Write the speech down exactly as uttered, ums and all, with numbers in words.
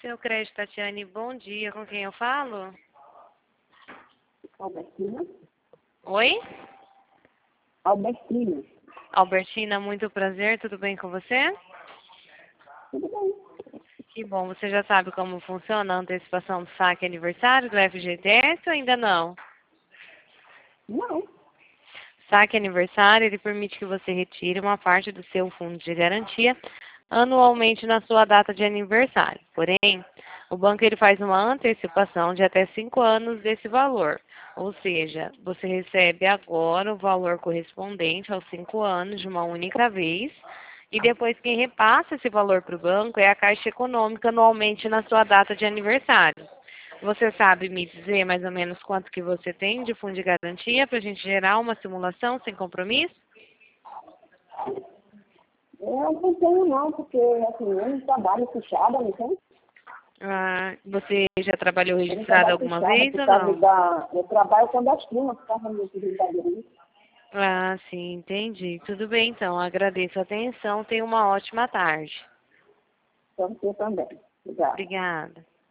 Seu Crédito, Tatiane, bom dia. Com quem eu falo? Albertina. Oi? Albertina. Albertina, muito prazer. Tudo bem com você? Tudo bem. Que bom. Você já sabe como funciona a antecipação do saque aniversário do F G T S ou ainda não? Não. Saque aniversário, ele permite que você retire uma parte do seu fundo de garantia anualmente na sua data de aniversário. Porém, o banco ele faz uma antecipação de até cinco anos desse valor. Ou seja, você recebe agora o valor correspondente aos cinco anos de uma única vez. E depois quem repassa esse valor para o banco é a Caixa Econômica anualmente na sua data de aniversário. Você sabe me dizer mais ou menos quanto que você tem de fundo de garantia para a gente gerar uma simulação sem compromisso? Eu não tenho não, porque assim, eu não trabalho fechada, não tem? Ah, você já trabalhou Eu não registrado trabalho alguma fechada vez por ou causa não? da... Eu trabalho quando as primas ficam no brincadeira. Ah, sim, entendi. Tudo bem, então. Agradeço a atenção. Tenha uma ótima tarde. Então, você também. Obrigada. Obrigada.